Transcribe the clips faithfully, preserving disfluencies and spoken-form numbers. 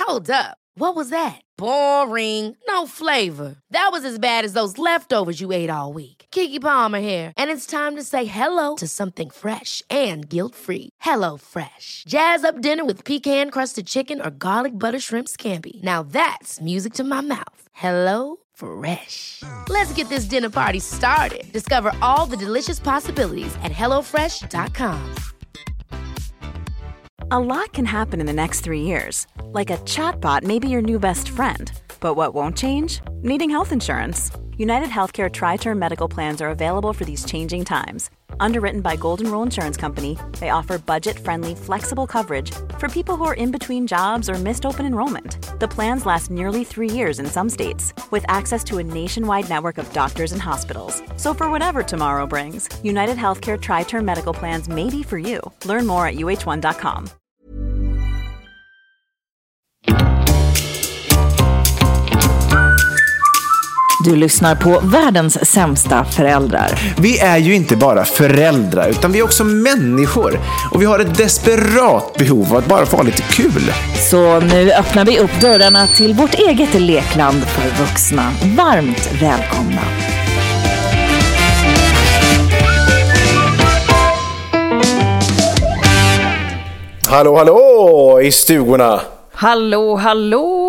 Hold up. What was that? Boring. No flavor. That was as bad as those leftovers you ate all week. Keke Palmer here, and it's time to say hello to something fresh and guilt-free. Hello Fresh. Jazz up dinner with pecan-crusted chicken or garlic butter shrimp scampi. Now that's music to my mouth. Hello Fresh. Let's get this dinner party started. Discover all the delicious possibilities at hello fresh dot com. A lot can happen in the next three years. Like a chatbot may be your new best friend. But what won't change? Needing health insurance. United Healthcare Tri-Term Medical Plans are available for these changing times. Underwritten by Golden Rule Insurance Company, they offer budget-friendly, flexible coverage for people who are in between jobs or missed open enrollment. The plans last nearly three years in some states, with access to a nationwide network of doctors and hospitals. So for whatever tomorrow brings, United Healthcare Tri-Term Medical Plans may be for you. Learn more at u h one dot com. Du lyssnar på världens sämsta föräldrar. Vi är ju inte bara föräldrar, utan vi är också människor. Och vi har ett desperat behov av att bara få lite kul. Så nu öppnar vi upp dörrarna till vårt eget lekland för vuxna. Varmt välkomna. Hallå, hallå i stugorna. Hallå, hallå.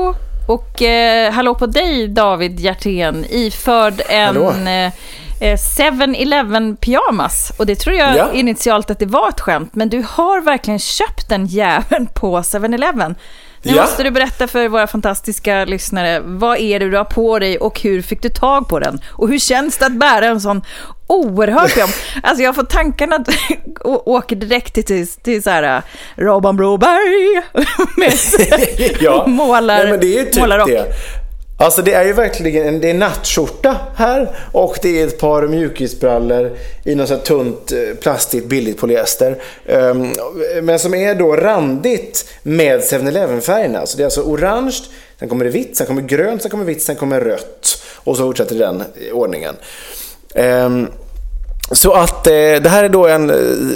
Och eh, hallå på dig, David Hjertén, iförd en eh, seven eleven pyjamas. Och det tror jag ja. initialt att det var ett skämt. Men du har verkligen köpt den jäveln på seven eleven. Nu ja. måste du berätta för våra fantastiska lyssnare, vad är det du har på dig och hur fick du tag på den? Och hur känns det att bära en sån oerhört pyjamas? Alltså jag får tankarna att och åker direkt till, till, till så här Robban Broberg med ja. målar, Nej, men det är ju typ målarrock. Det. Alltså det är ju verkligen en, det är nattskjorta här och det är ett par mjukisbrallor i något så här tunt plastigt billigt polyester um, men som är då randigt med seven eleven färgerna. Så det är alltså orange, sen kommer det vitt, sen kommer grönt, sen kommer vitt, sen kommer rött och så fortsätter den ordningen. Um, Så att eh, det här är då en,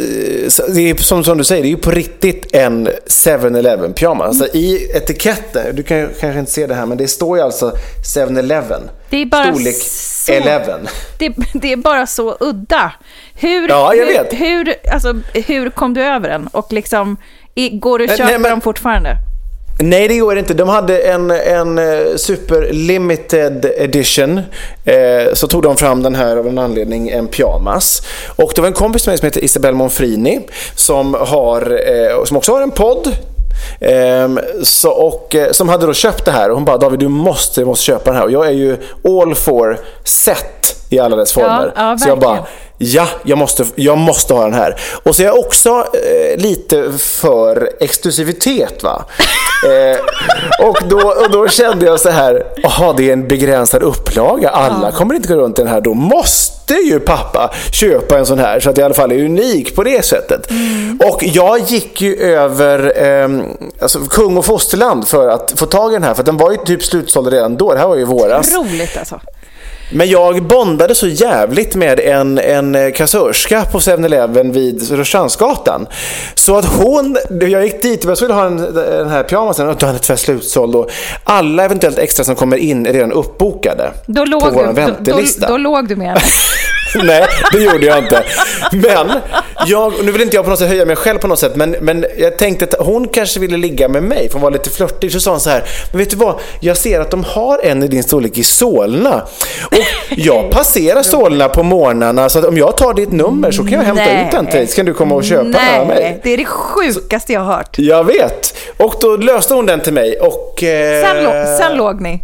det är, som, som du säger, det är ju på riktigt en seven eleven pyjamas. Alltså i etiketten, du kan kanske inte se det här, men det står ju alltså seven eleven. Det är bara storlek så, eleven. Det, det är bara så udda. Hur, ja, jag hur, vet. Hur, alltså, hur kom du över den? Och liksom, går du att köpa nej, men, dem fortfarande? Nej, det går inte. De hade en, en super limited edition. eh, Så tog de fram den här av en anledning, en pyjamas. Och det var en kompis med mig som heter Isabelle Monfrini Som, har, eh, som också har en podd eh, så, och, eh, som hade då köpt det här. Och hon bara, David, du måste, du måste köpa den här. Och jag är ju all for set i alla dess former. Ja, ja, så jag bara, ja, jag måste, jag måste ha den här. Och så är jag också eh, lite för exklusivitet, va? eh, och, då, och då kände jag så här, aha, det är en begränsad upplaga. Alla ja. kommer inte gå runt den här. Då måste ju pappa köpa en sån här, så att det i alla fall är unik på det sättet. Mm. Och jag gick ju över eh, alltså kung och fosterland för att få tag i den här. För den var ju typ slutsåld redan då. Det här var ju våras. Roligt alltså. Men jag bondade så jävligt med en, en kassörska på seven eleven vid Rörstrandsgatan. Så att hon, jag gick dit och jag skulle ha en, den här pyjamasen och då hade det slutsåld. Och alla eventuellt extra som kommer in är redan uppbokade då låg på vår du, väntelista. Då, då, då låg du med. Nej, det gjorde jag inte. Men jag, nu vill inte jag på något sätt höja mig själv på något sätt, men, men jag tänkte att hon kanske ville ligga med mig för hon var lite flörtig. Så sa hon så här, men vet du vad, jag ser att de har en i din storlek i Solna. Och jag passerar Solna på morgnarna, så att om jag tar ditt nummer så kan jag hämta Nej. ut den till dig. Så kan du komma och köpa Nej. den av mig. Det är det sjukaste jag har hört. Jag vet. Och då löste hon den till mig. Och, eh... sen, lo- sen låg ni.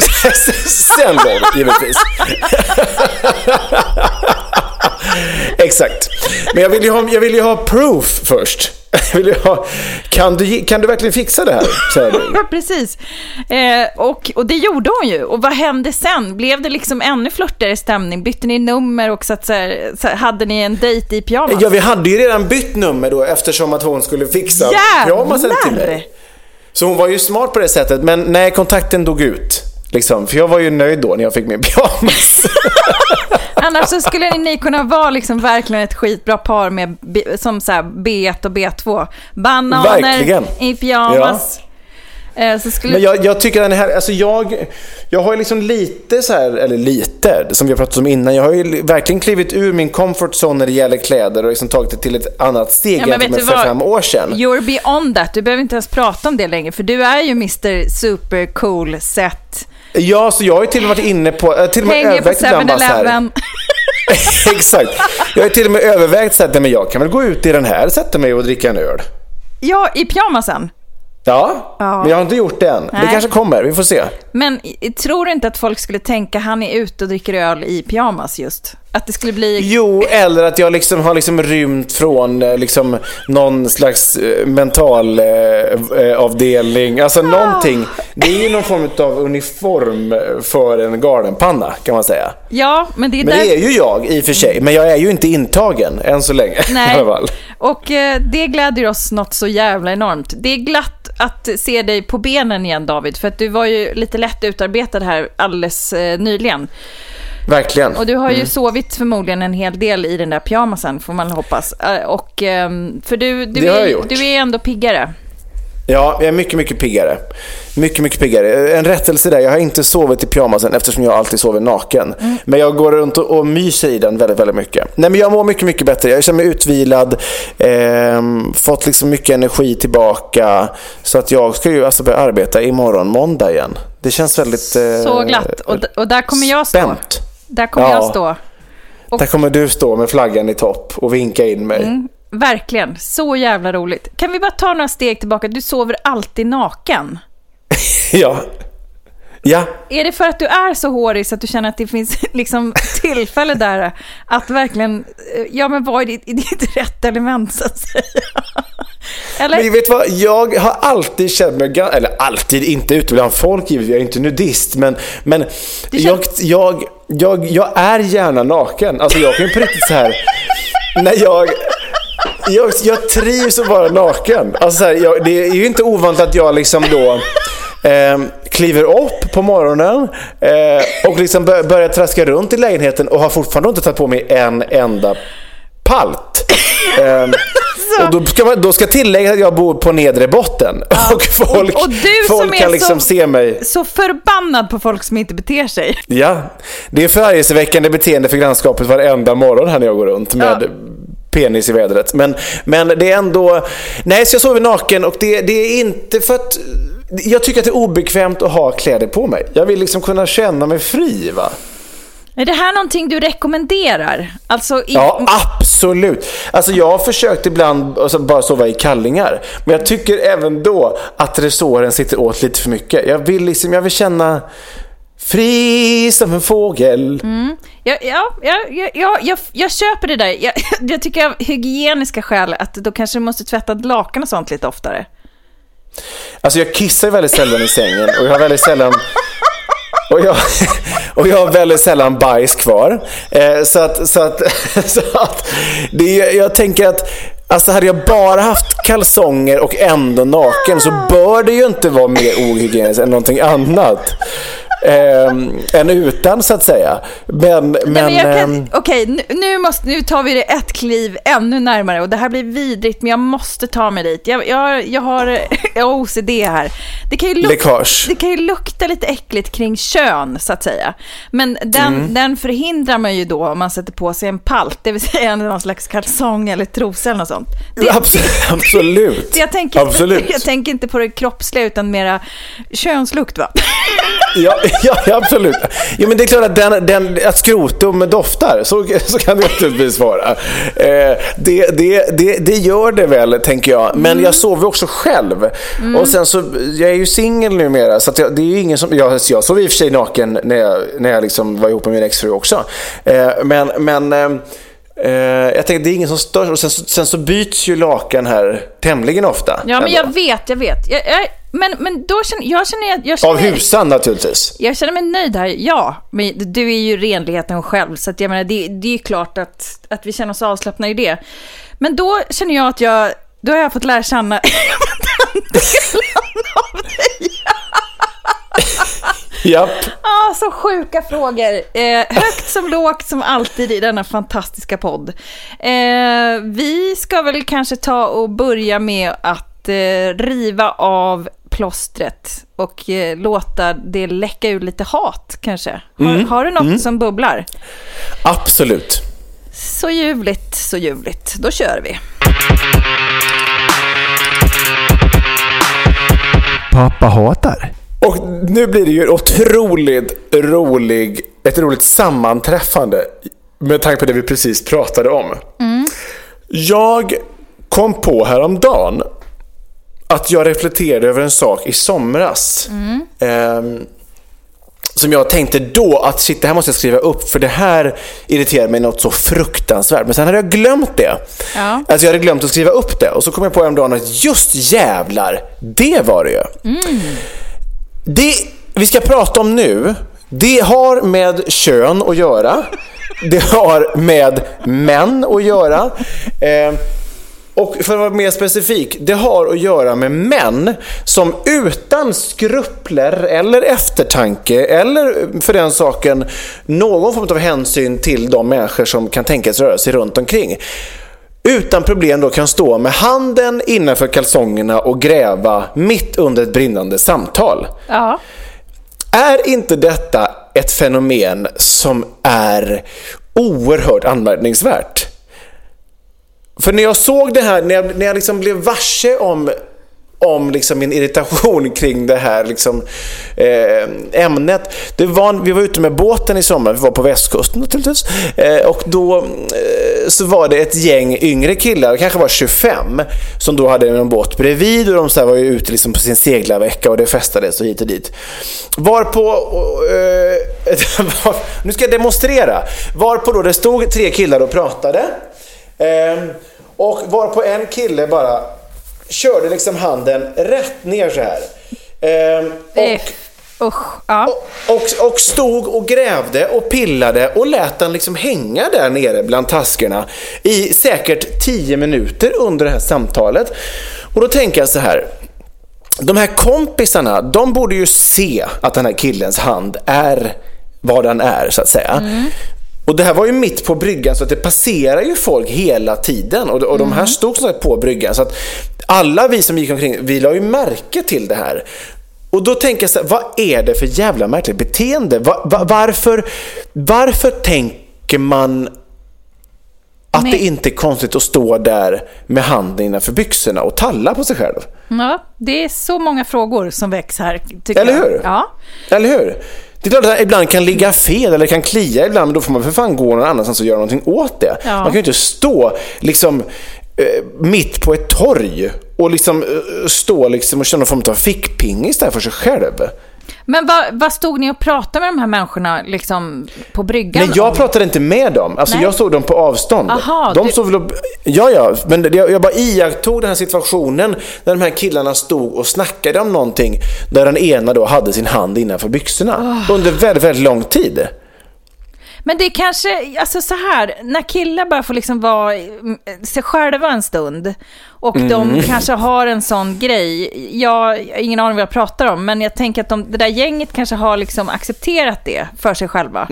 Sen låg givetvis. Exakt. Men jag vill ju ha, jag vill ju ha proof först. Jag vill ju ha, kan, du, kan du verkligen fixa det här? Ja, precis. Eh, och, och det gjorde hon ju. Och vad hände sen? Blev det liksom ännu flörtigare stämning? Bytte ni nummer och så att, så här, så hade ni en dejt i pyjamas? Ja, vi hade ju redan bytt nummer då, eftersom att hon skulle fixa pyjamasen till mig. Så hon var ju smart på det sättet. Men nej, kontakten dog ut liksom, för jag var ju nöjd då när jag fick min pyjamas. Annars så skulle ni kunna vara liksom verkligen ett skitbra par med som så här B ett och B två. Bananer verkligen. I pyjamas. Ja. Eh, så skulle... Men jag, jag tycker den här, alltså jag, jag har ju liksom lite så här, eller lite, som vi har pratat om innan, jag har ju verkligen klivit ur min comfort zone när det gäller kläder och liksom tagit det till ett annat steg ja, än för fem år sedan. You're beyond that, du behöver inte ens prata om det längre, för du är ju mister Super Cool Set. Ja, så jag har ju till och med varit inne på, till och med hänger på seven eleven. Exakt. Jag har till och med övervägt så att men jag kan väl gå ut i den här, sätta mig och dricka en öl. Ja, i pyjamasen. Ja, ja, men jag har inte gjort det än. Nej. Det kanske kommer, vi får se. Men tror du inte att folk skulle tänka han är ute och dricker öl i pyjamas just? Att det skulle bli... Jo, eller att jag liksom har liksom rymt från liksom någon slags mental eh, avdelning. Alltså ah. någonting. Det är ju någon form av uniform för en galenpanna, kan man säga. Ja, men det är Men där... det är ju jag i och för sig. Men jag är ju inte intagen än så länge. Nej, i alla fall. Och eh, det gläder oss något så jävla enormt. Det är glatt att se dig på benen igen, David. För att du var ju lite lätt utarbetad här alldeles eh, nyligen. Verkligen. Och du har ju mm. sovit förmodligen en hel del i den där pyjamasen, får man hoppas. Och, för du, du, är, du är ändå piggare. Ja, jag är mycket, mycket piggare. Mycket, mycket piggare. En rättelse där, jag har inte sovit i pyjamasen eftersom jag alltid sover naken. Mm. Men jag går runt och, och myser i den väldigt, väldigt mycket. Nej, men jag mår mycket, mycket bättre. Jag känner mig utvilad, eh, fått liksom mycket energi tillbaka. Så att jag ska ju alltså börja arbeta imorgon, måndag igen. Det känns väldigt... Eh, så glatt. Och, och där kommer jag stå. Spänt. Där kommer ja. jag stå. Och... Där kommer du stå med flaggan i topp och vinka in mig. Mm. Verkligen, så jävla roligt. Kan vi bara ta några steg tillbaka? Du sover alltid naken. Ja. Ja. Är det för att du är så hårig så att du känner att det finns liksom tillfälle där att verkligen, ja men vad är ditt, i ditt rätt element så att säga? Eller? Men vet vad, jag har alltid känt mig, eller alltid inte ute bland folk, jag är inte nudist, men, men känner... jag, jag, jag, jag är gärna naken. Alltså jag kan ju på riktigt så här, när jag... Jag, jag trivs att vara naken. Alltså så här, jag, det är ju inte ovanligt att jag liksom då eh, kliver upp på morgonen eh, och liksom bör, börjar traska runt i lägenheten och har fortfarande inte tagit på mig en enda palt. Eh, och då ska, man, då ska tillägga att jag bor på nedre botten. Ja. Och folk, och, och du folk som är kan liksom så, se mig. Så förbannad på folk som inte beter sig. Ja, det är förargelseväckande beteende för grannskapet varenda morgon här när jag går runt med... Ja. Penis i vädret. Men, men det är ändå... Nej, så jag sover naken och det, det är inte för att... Jag tycker att det är obekvämt att ha kläder på mig. Jag vill liksom kunna känna mig fri, va? Är det här någonting du rekommenderar? Alltså i... Ja, absolut. Alltså jag har försökt ibland alltså, bara sova i kallingar. Men jag tycker även då att resåren sitter åt lite för mycket. Jag vill liksom, jag vill känna... Fri som en fågel. Mm. Ja, ja, ja, ja, jag, jag köper det där. Jag, jag tycker av hygieniska skäl att då kanske du måste tvätta lakan och sånt lite oftare. Alltså jag kissar väldigt sällan i sängen. Och jag har väldigt sällan... Och jag, och jag har väldigt sällan bajs kvar. Eh, så att, så att, så att det, jag tänker att alltså hade jag bara haft kalsonger och ändå naken så bör det ju inte vara mer ohygieniskt än någonting annat. Eh, än utan så att säga. Men, men, Nej, men kan, eh, okej, nu, nu, måste, nu tar vi det ett kliv ännu närmare och det här blir vidrigt men jag måste ta mig dit. Jag, jag, jag har jag har O C D här. Det kan, ju lukta, det kan ju lukta lite äckligt kring kön så att säga. Men den, mm. den förhindrar man ju då om man sätter på sig en palt, det vill säga någon slags kalsong eller trosa eller något sånt. Det, absolut. absolut. Det, jag, tänker, absolut. jag tänker inte på det kroppsliga utan mera könslukt, va? Ja, ja, absolut. Ja, men det är klart att, den, den, att skrotum doftar, så, så kan det naturligtvis vara. Eh, det, det, det, det gör det väl, tänker jag. Men mm. jag sover också själv. Mm. Och sen så, jag är ju singel numera, så att jag, det är ju ingen som, jag, jag sov i och för sig naken när jag, när jag liksom var ihop med min exfru också. Eh, men, men eh, Uh, jag tänkte det är ingen som stör och sen, sen så byts ju lakan här tämligen ofta. Ja, men ändå. jag vet, jag vet jag, jag, men, men då känner jag känner, jag känner, av husan naturligtvis. Jag känner mig nöjd här, ja. Men du är ju renligheten själv. Så att jag menar, det, det är klart att, att vi känner oss avslappnade i det. Men då känner jag att jag då har jag fått lära känna den delen av dig. Japp. Ah, så sjuka frågor. Eh, högt som lågt som alltid i denna fantastiska podd. Eh, vi ska väl kanske ta och börja med att eh, riva av plåstret och eh, låta det läcka ur lite hat kanske. Har, Mm. har du något Mm. som bubblar? Absolut. Så ljuvligt, så ljuvligt. Då kör vi. Pappa hatar. Och nu blir det ju otroligt rolig, ett roligt sammanträffande med tanke på det vi precis pratade om. Mm. Jag kom på häromdagen att jag reflekterade över en sak i somras. Mm. Eh, som jag tänkte då att shit, det här måste jag skriva upp, för det här irriterar mig något så fruktansvärt. Men sen hade jag glömt det. Ja. Alltså jag hade glömt att skriva upp det. Och så kom jag på en dag att just jävlar, det var det ju. Mm. Det vi ska prata om nu, det har med kön att göra. Det har med män att göra. Eh, och för att vara mer specifik, det har att göra med män som utan skrupler eller eftertanke eller för den saken någon form av hänsyn till de människor som kan tänkas röra sig runt omkring, utan problem då kan stå med handen innanför kalsongerna och gräva mitt under ett brinnande samtal. Ja. Är inte detta ett fenomen som är oerhört anmärkningsvärt? För när jag såg det här, när jag, när jag liksom blev varse om, om liksom min irritation kring det här liksom, eh, ämnet. Det var, vi var ute med båten i sommar, vi var på västkusten naturligtvis. Eh, och då eh, så var det ett gäng yngre killar, kanske var tjugofem, som då hade en båt bredvid och de så här var ju ute liksom på sin seglarvecka och det festades och hit och dit. Varpå, eh, nu ska jag demonstrera, varpå då det stod tre killar och pratade. Eh, och varpå en kille bara körde liksom handen rätt ner så här. Ehm, och, Usch, ja. och, och, och stod och grävde och pillade och lät den liksom hänga där nere bland taskerna i säkert tio minuter under det här samtalet. Och då tänker jag så här: de här kompisarna, de borde ju se att den här killens hand är vad den är, så att säga. Mm. Och det här var ju mitt på bryggan, så att det passerar ju folk hela tiden. Och, och de här stod så här på bryggan, så att alla vi som gick omkring, vi la ju märke till det här. Och då tänker jag så här, vad är det för jävla märkligt beteende? Va, va, varför, varför tänker man att Nej. det inte är konstigt att stå där med handen innanför byxorna och talla på sig själv? Ja, det är så många frågor som väcks här, tycker Eller jag. hur? Ja. Eller hur? Det är klart att det ibland kan ligga fel eller kan klia ibland, men då får man för fan gå någon annanstans och göra någonting åt det. Ja. Man kan ju inte stå liksom eh, mitt på ett torg och liksom eh, stå liksom och känna någon form av fickpingis där för sig själv. Men vad, vad stod ni och pratade med de här människorna liksom på bryggan? Nej, jag om? pratade inte med dem. Alltså Nej. jag såg dem på avstånd. Aha, de du... såg väl... Ja, ja, men jag, jag bara iakttog den här situationen när de här killarna stod och snackade om någonting där den ena då hade sin hand innanför byxorna oh. under väldigt, väldigt lång tid. Men det är kanske, alltså så här, när killar bara får liksom vara sig själva en stund och mm. de kanske har en sån grej, jag har ingen aning vad jag pratar om, men jag tänker att de, det där gänget kanske har liksom accepterat det för sig själva.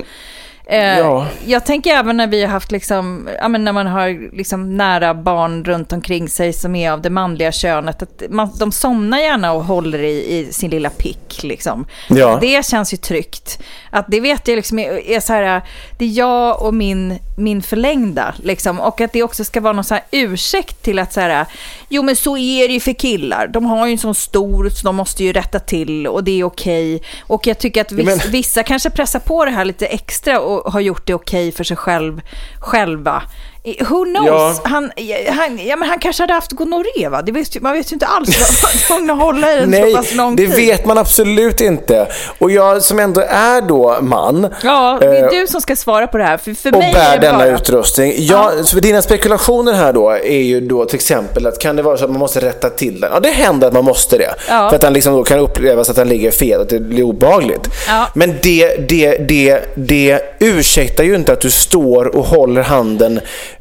Ja. Jag tänker även när vi har haft liksom, ja, men när man har liksom nära barn runt omkring sig som är av det manliga könet, att man, de somnar gärna och håller i, i sin lilla pick liksom. Ja. Det känns ju tryggt. Att det vet jag liksom är, är så här, det är jag och min, min förlängda liksom, och att det också ska vara någon så här ursäkt till att så här, jo men så är det ju för killar. De har ju en sån stor, så de måste ju rätta till och det är okej. Och jag tycker att vissa, men... vissa kanske pressar på det här lite extra och har gjort det okej för sig själv själva. Who knows? Ja. Han, han, ja, men han kanske hade haft gonorré, va? Det vet, man vet ju inte alls vad man hålla i den Nej, så pass lång det tid. vet man absolut inte. Och jag som ändå är då man. Ja, det är eh, du som ska svara på det här. För, för och mig bär är denna bara... utrustning. Ja, ja. Så för dina spekulationer här då är ju då till exempel att kan det vara så att man måste rätta till den? Ja, det händer att man måste det. Ja. För att den liksom då kan upplevas att den ligger fel, att det blir obehagligt. Ja. Men det, det, det, det ursäktar ju inte att du står och håller handen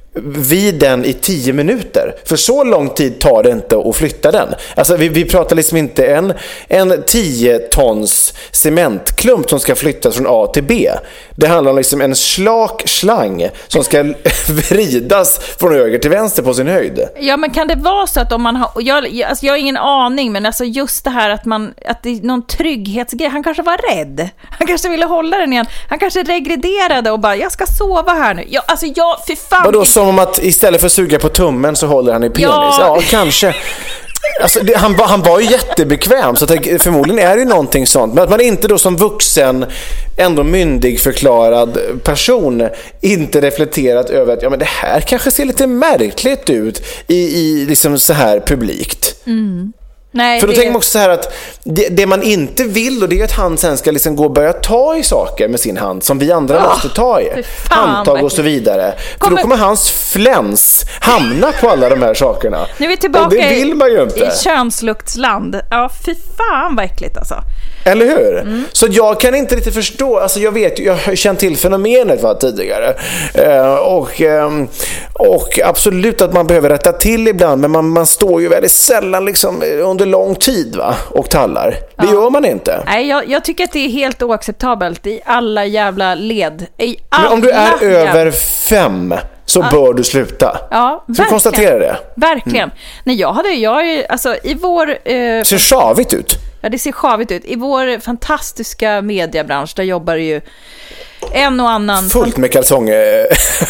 vid den i tio minuter. För så lång tid tar det inte att flytta den. Alltså vi, vi pratar liksom inte en, en tio tons cementklump som ska flyttas från A till B. Det handlar om liksom en slak slang som ska vridas från höger till vänster på sin höjd. Ja, men kan det vara så att om man har... Jag, alltså jag har ingen aning, men alltså just det här att man... Att det är någon trygghetsgrej. Han kanske var rädd. Han kanske ville hålla den igen. Han kanske regrederade och bara, jag ska sova här nu. Jag, alltså jag, för fan... Vadå, som om att istället för att suga på tummen så håller han i penis? Ja, ja kanske. Alltså, det, han, han var ju jättebekväm, så att, förmodligen är det ju någonting sånt. Men att man inte då som vuxen, ändå myndigförklarad person, inte reflekterat över att ja, men det här kanske ser lite märkligt ut i, i liksom så här publikt. Mm. Nej, för då det... tänker man också så här att det, det man inte vill, och det är att han sen ska liksom gå och börja ta i saker med sin hand som vi andra oh, måste ta i. Handtag och så vidare. Kommer... För då kommer hans fläns hamna på alla de här sakerna. Nu är vi tillbaka och det vill man ju inte. I könsluktsland. Ja, fy fan vad äckligt alltså. Eller hur? Mm. Så jag kan inte riktigt förstå. Alltså jag vet, jag har känt till fenomenet va, tidigare. Eh, och, eh, och absolut att man behöver rätta till ibland. Men man, man står ju väldigt sällan liksom under lång tid va, och tallar. Det ja. gör man inte. Nej, jag, jag tycker att det är helt oacceptabelt i alla jävla led. I alla men om du är jävla... över fem så ja. bör du sluta. Ja, så konstatera det. Verkligen. Mm. Nej, jag hade jag alltså i vår eh... ser sjavigt ut. Ja, det ser sjavigt ut. I vår fantastiska mediebransch där jobbar ju en och annan... Fullt med kalsonger.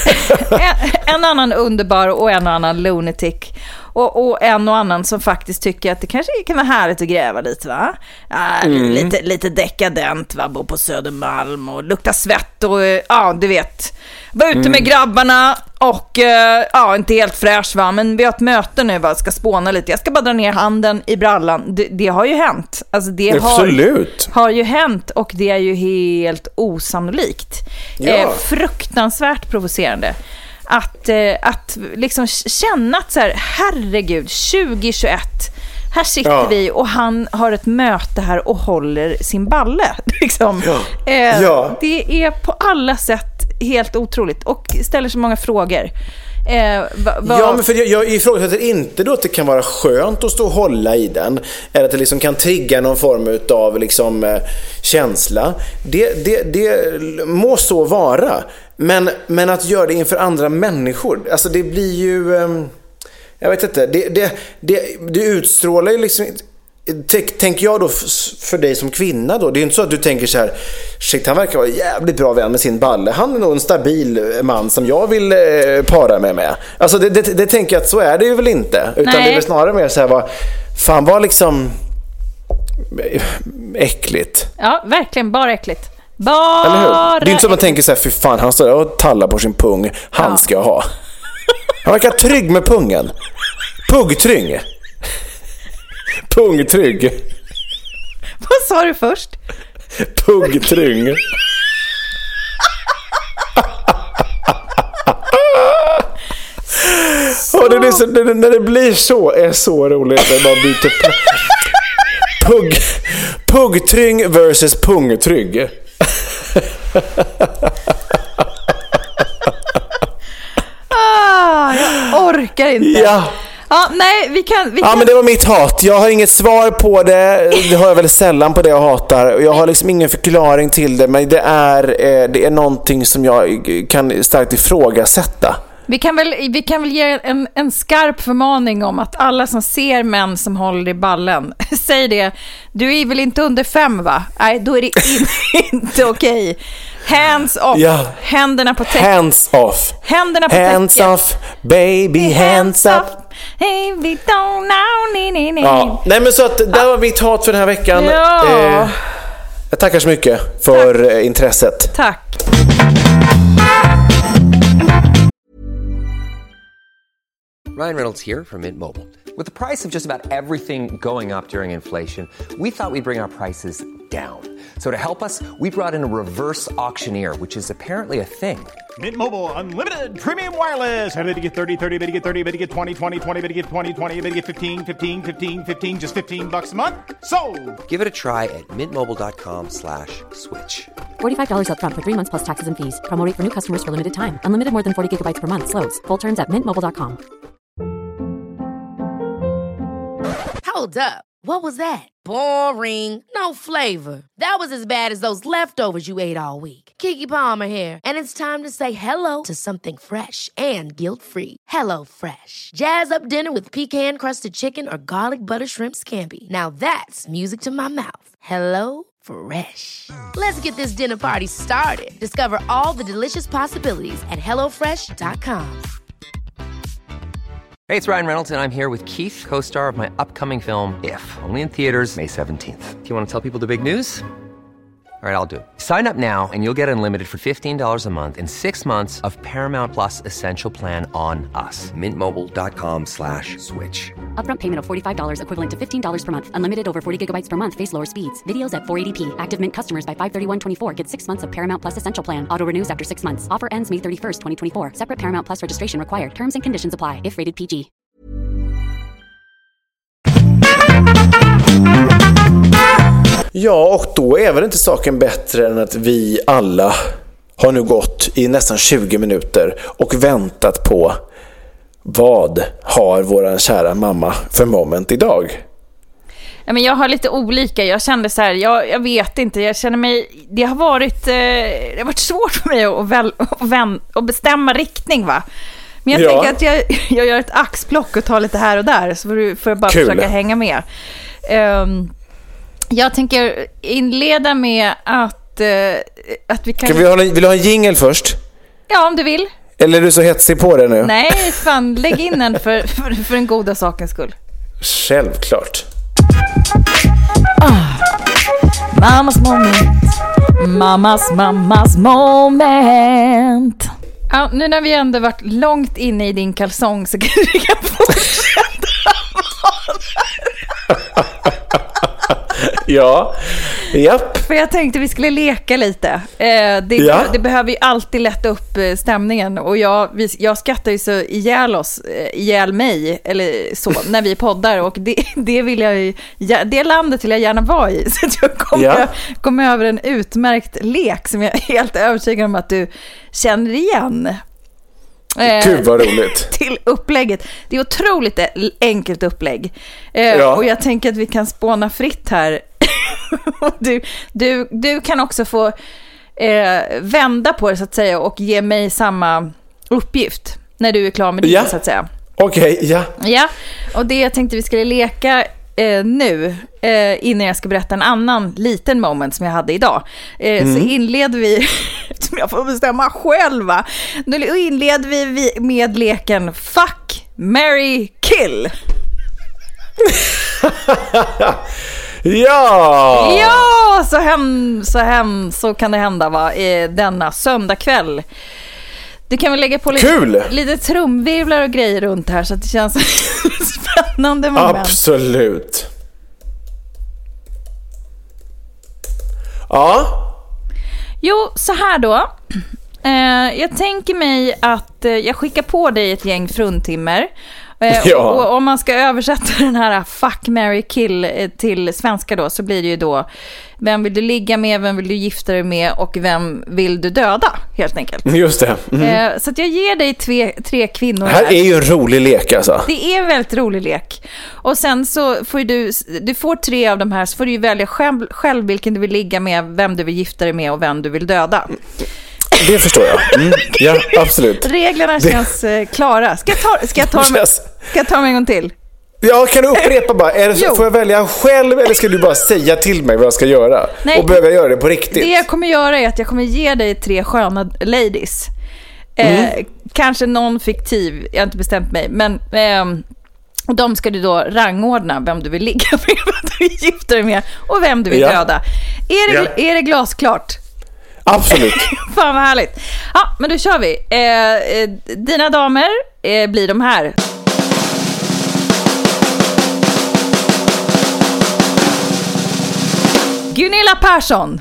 en, en annan underbar och en och annan lunatic. Och, och en och annan som faktiskt tycker att det kanske kan vara härligt att gräva lite, va? Ja, mm. lite, lite dekadent, va? Bo på Södermalm och lukta svett och ja, du vet. Var ute mm. med grabbarna och ja, inte helt fräsch, va? Men vi har ett möte nu, va? Ska spåna lite. Jag ska bara dra ner handen i brallan. Det, det har ju hänt. Alltså det Absolut. har, har ju hänt och det är ju helt osannolikt. Ja. Eh, fruktansvärt provocerande. Att, eh, att liksom känna att så här, herregud, tjugo tjugoett, här sitter ja. vi och han har ett möte här och håller sin balle. Liksom. Ja. Eh, ja. Det är på alla sätt helt otroligt och ställer så många frågor. Eh, va, va... Ja, men för jag, jag ifrågasätter inte då att det kan vara skönt att stå och hålla i den, eller att det liksom kan trigga någon form av liksom, eh, känsla. Det, det, det må så vara, men, men att göra det inför andra människor, alltså det blir ju eh, jag vet inte, det, det, det, det utstrålar ju liksom, tänker jag då för dig som kvinna då, det är inte så att du tänker så här, shit, han verkar vara jävligt bra vän med sin balle, han är nog en stabil man som jag vill eh, para mig med. Alltså det, det, det tänker jag att så är det ju väl inte, utan Nej. det är väl snarare mer så här, vad fan var liksom äckligt. Ja, verkligen, bara äckligt. Bara Eller hur? Det är inte så att man tänker så här, fy fan, han står där och tallar på sin pung, han ja. ska jag ha. Han verkar trygg med pungen. Puggtryng. Pungtrygg. Vad sa du först? Puggtryng. Så... Och det är så, det, när det blir så är så roligt när man byter Pugg, puggtryng versus pungtrygg. ah, jag orkar inte. Ja. Ja, nej, vi kan, vi kan... Ja, men det var mitt hat. Jag har inget svar på det. Det har jag väl sällan på det jag hatar. Jag har liksom ingen förklaring till det. Men det är, det är någonting som jag kan starkt ifrågasätta. Vi kan väl, vi kan väl ge en, en skarp förmaning om att alla som ser män som håller i ballen, säg det, du är väl inte under fem, va? Nej, då är det in, inte okej. Okay. Hands off. Ja. Händerna på täcket. Hands off. Händerna på hands täcket. Hands off, baby, hands up. Hey, we don't know, nee, nee, nee. Ja. Nej, men så att det var mitt hat för den här veckan. Ja. Eh, jag tackar så mycket för Tack. intresset. Tack. Ryan Reynolds here from Mint Mobile. With the price of just about everything going up during inflation, we thought we'd bring our prices down. So to help us, we brought in a reverse auctioneer, which is apparently a thing. Mint Mobile Unlimited Premium Wireless. How to get thirty, thirty, how to get thirty, how to get twenty, twenty, twenty, how to get twenty, twenty, how to get fifteen, fifteen, fifteen, fifteen, just fifteen bucks a month? Sold! Give it a try at mintmobile.com slash switch. forty-five dollars up front for three months plus taxes and fees. Promo rate for new customers for limited time. Unlimited more than forty gigabytes per month. Slows full terms at mint mobile dot com. Hold up. What was that? Boring. No flavor. That was as bad as those leftovers you ate all week. Keke Palmer here, and it's time to say hello to something fresh and guilt-free. Hello Fresh. Jazz up dinner with pecan-crusted chicken or garlic butter shrimp scampi. Now that's music to my mouth. Hello Fresh. Let's get this dinner party started. Discover all the delicious possibilities at hello fresh dot com. Hey, it's Ryan Reynolds, and I'm here with Keith, co-star of my upcoming film, If, only in theaters May seventeenth. Do you want to tell people the big news? All right, I'll do it. Sign up now and you'll get unlimited for fifteen dollars a month and six months of Paramount Plus Essential Plan on us. Mint Mobile dot com slash switch. Upfront payment of forty-five dollars equivalent to fifteen dollars per month. Unlimited over forty gigabytes per month. Face lower speeds. Videos at four eighty p. Active Mint customers by five thirty-one twenty-four get six months of Paramount Plus Essential Plan. Auto renews after six months. Offer ends May thirty-first, twenty twenty-four. Separate Paramount Plus registration required. Terms and conditions apply if rated P G. Ja, och då är väl inte saken bättre än att vi alla har nu gått i nästan tjugo minuter och väntat på vad har våran kära mamma för moment idag. Ja, men jag har lite olika. Jag kände så här, jag, jag vet inte, jag känner mig, det har varit eh, det har varit svårt för mig att, väl, att, väl, att bestämma riktning, va? Men jag ja. tänker att jag, jag gör ett axplock och tar lite här och där, så får du får jag bara Kul. försöka hänga med. Um, jag tänker inleda med att, uh, att vi kan... kan vi ha, vill du ha en jingle först? Ja, om du vill. Eller är du så hetsig på det nu? Nej, fan, lägg in den för, för, för en goda sakens skull. Självklart. Ah, mammas moment. Mammas, mammas moment. Ja, nu när vi ändå varit långt inne i din kalsong så kan vi kan fortsätta. Ja, japp. För jag tänkte vi skulle leka lite. Eh, det, ja. det behöver ju alltid lätta upp stämningen. Och jag, vi, jag skrattar ju så ihjäl oss, ihjäl mig, eller så, när vi poddar. Och det, det vill jag ju, det landet vill jag gärna vara i. Så att jag kommer ja. kom över en utmärkt lek som jag är helt övertygad om att du känner igen. Gud vad roligt. Till upplägget. Det är otroligt enkelt upplägg. Ja. Och jag tänker att vi kan spåna fritt här. du, du, du kan också få eh, vända på det så att säga och ge mig samma uppgift när du är klar med det ja. så att säga. Okej, okay, ja. Ja, och det jag tänkte vi skulle leka eh, nu eh, innan jag ska berätta en annan liten moment som jag hade idag. Eh, mm. Så inleder vi, som jag får bestämma själva, nu inleder vi med leken Fuck, Marry, Kill. Ja! Ja, så hem, så hem, så kan det hända, va, eh, denna söndagkväll. Du kan väl lägga på lite, lite trumvirvlar och grejer runt här så att det känns spännande moment. Absolut. Ja. Jo, så här då. Eh, jag tänker mig att eh, jag skickar på dig ett gäng fruntimmer. Eh, ja. och, och om man ska översätta den här Fuck, Marry, Kill eh, till svenska då, så blir det ju då: vem vill du ligga med, vem vill du gifta dig med och vem vill du döda, helt enkelt. Just det. Mm. Eh, så att jag ger dig tre, tre kvinnor. Det här är ju en rolig lek alltså. Det är en väldigt rolig lek. Och sen så får du, du får tre av de här, så får du ju välja själv, själv vilken du vill ligga med, vem du vill gifta dig med och vem du vill döda. Det förstår jag. Mm, ja, absolut. Reglerna det... känns eh, klara. Ska jag ta, ska jag ta, med, ska jag ta mig en gång till? Ja, kan du upprepa bara? Är det så, får jag välja själv eller ska du bara säga till mig vad jag ska göra? Nej, och behöver jag göra det på riktigt? Det jag kommer göra är att jag kommer ge dig tre sköna ladies. Eh, mm. Kanske någon fiktiv, jag har inte bestämt mig. Men eh, de ska du då rangordna vem du vill ligga med, vem du vill gifta dig med och vem du vill ja. döda. Är det, ja. är det glasklart? Absolut. Fan vad härligt. Ja, men då kör vi. Eh, eh, dina damer eh, blir de här. Gunilla Persson.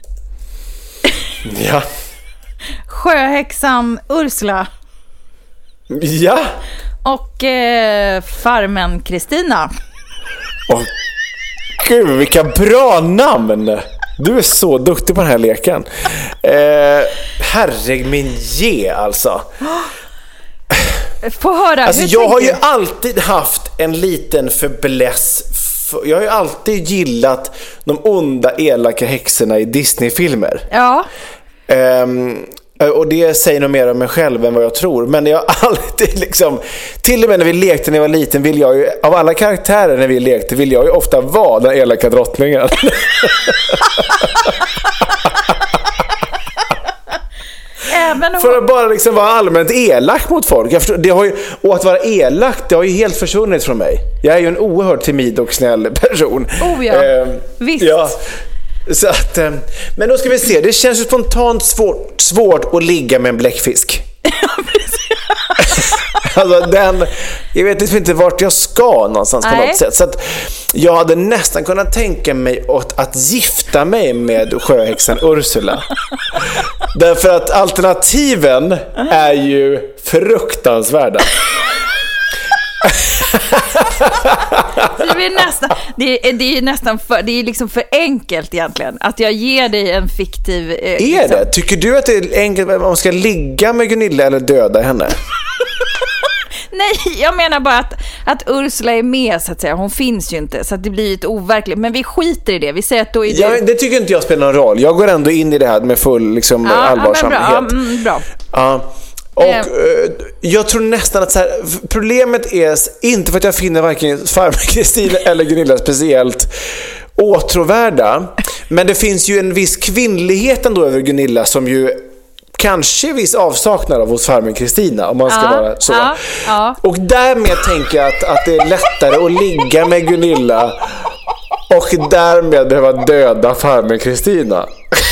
Ja. Sjöhäxan Ursula. Ja. Och eh, farmen Kristina. Åh, gud, vilka bra namn. Du är så duktig på den här leken. Eh, herregud min ge alltså. Få höra. Alltså, jag har ju alltid haft en liten fäbless. För, jag har ju alltid gillat de onda, elaka häxorna i Disney-filmer. Ja. Um, och det säger nog mer om mig själv än vad jag tror. Men jag har alltid liksom, till och med när vi lekte när jag var liten, vill jag ju, av alla karaktärer när vi lekte, vill jag ju ofta vara den elaka drottningen. Även om... För att bara liksom vara allmänt elak mot folk. Jag förstår, det har ju, och att vara elak, det har ju helt försvunnit från mig. Jag är ju en oerhört timid och snäll person. Oh ja, eh, visst. Ja. Så att, eh, men då ska vi se. Det känns ju spontant svårt, svårt att ligga med en bläckfisk. Alltså den, jag vet liksom inte vart jag ska någonstans. Nej. På något sätt. Så att jag hade nästan kunnat tänka mig åt att gifta mig med sjöhäxan Ursula. Därför att alternativen är ju fruktansvärda. Det är nästan, det är, det är nästan för, det är liksom för enkelt egentligen att jag ger dig en fiktiv eh, är liksom. Det? Tycker du att det är enkelt att man ska ligga med Gunilla eller döda henne? Nej, jag menar bara att, att Ursula är med så att säga. Hon finns ju inte så att det blir ett overkligt. Men vi skiter i det. Vi säger att då är det... Ja, det tycker inte jag spelar någon roll. Jag går ändå in i det här med full liksom, ja, allvarsamhet. Ja, men bra. Ja, mm, bra. Ja. Och eh, jag tror nästan att så här, problemet är inte för att jag finner varken farmor Kristina eller Gunilla speciellt åtråvärda, men det finns ju en viss kvinnlighet ändå över Gunilla som ju kanske viss avsaknad av hos farmor Kristina, om man ska ja, vara så. Ja, ja. Och därmed tänker jag att, att det är lättare att ligga med Gunilla och därmed behöva döda farmor Kristina.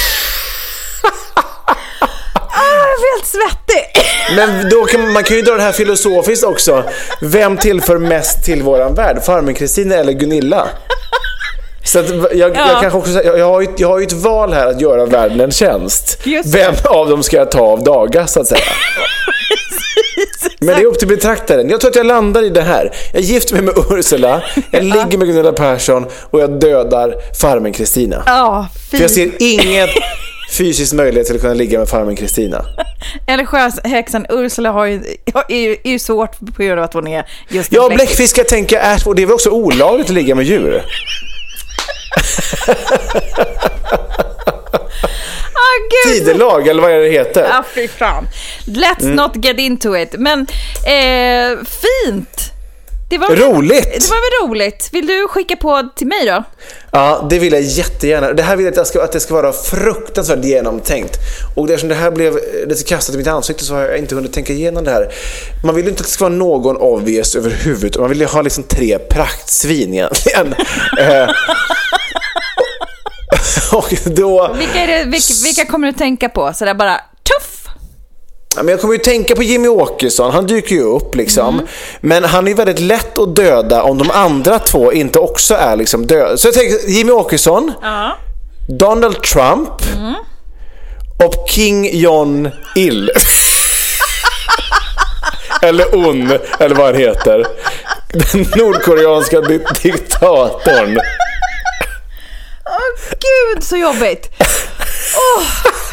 Helt svettig. Men då kan man kan ju dra det här filosofiskt också. Vem tillför mest till våran värld? Farmen Kristina eller Gunilla? Så att jag, ja. jag kanske också jag, jag har ju jag har ju ett val här att göra världen en tjänst. Vem av dem ska jag ta av dagar så att säga? Men det är upp till betraktaren. Jag tror att jag landar i det här. Jag gifter mig med Ursula, jag ligger med Gunilla Persson och jag dödar farmen Kristina. Ja, för jag ser inget fysisk möjlighet till att kunna ligga med farmen Kristina. Eller sjöhäxan Ursula har ju, är, ju, är ju svårt på grund av att hon är just ja, bläckfiskar tänker jag är, och det är väl också olagligt att ligga med djur. Oh, tidelag eller vad är det heter? Ja, fy fan. Let's mm. not get into it. Men eh, fint. Det var roligt. Det var väl roligt. Vill du skicka på till mig då? Ja, det vill jag jättegärna. Det här vill jag att det ska, att det ska vara fruktansvärt genomtänkt. Och eftersom det här blev lite kastat i mitt ansikte så har jag inte hunnit tänka igenom det här. Man vill ju inte att det ska vara någon obvious överhuvudtaget. Man vill ju ha liksom tre praktsvin egentligen. Och då... Vilka, är det, vilka, vilka kommer du tänka på? Så där bara tuff. Ja, men jag kommer ju tänka på Jimmy Åkesson. Han dyker ju upp liksom. Mm. Men han är ju väldigt lätt att döda om de andra två inte också är liksom döda. Så jag tänker Jimmy Åkesson, ja. Donald Trump mm. och King Jong Il. Eller Un, eller vad han heter. Den nordkoreanska diktatorn. Åh oh, gud, så jobbigt. Oh.